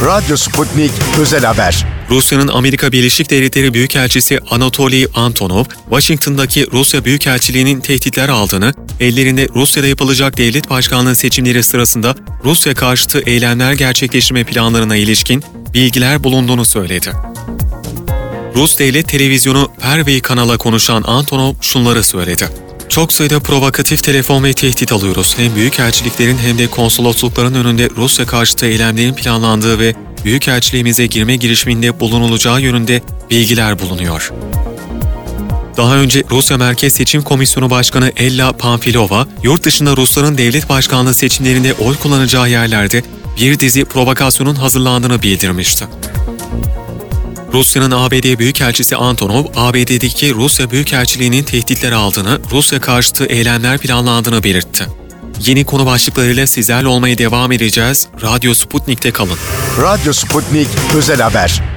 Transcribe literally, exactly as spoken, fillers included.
Radyo Sputnik Özel Haber. Rusya'nın Amerika Birleşik Devletleri Büyükelçisi Anatoly Antonov, Washington'daki Rusya Büyükelçiliği'nin tehditler aldığını, ellerinde Rusya'da yapılacak devlet başkanlığı seçimleri sırasında Rusya karşıtı eylemler gerçekleştirme planlarına ilişkin bilgiler bulunduğunu söyledi. Rus Devlet Televizyonu Pervy kanala konuşan Antonov şunları söyledi. Çok sayıda provokatif telefon ve tehdit alıyoruz. Hem büyükelçiliklerin hem de konsoloslukların önünde Rusya karşıtı eylemlerin planlandığı ve büyükelçiliğimize girme girişiminde bulunulacağı yönünde bilgiler bulunuyor. Daha önce Rusya Merkez Seçim Komisyonu Başkanı Ella Pamfilova, yurt dışında Rusların devlet başkanlığı seçimlerinde oy kullanacağı yerlerde bir dizi provokasyonun hazırlandığını bildirmişti. Rusya'nın A B D Büyükelçisi Antonov, A B D'deki Rusya Büyükelçiliği'nin tehditler aldığını, Rusya karşıtı eylemler planlandığını belirtti. Yeni konu başlıklarıyla sizlerle olmaya devam edeceğiz. Radyo Sputnik'te kalın. Radyo Sputnik Özel Haber.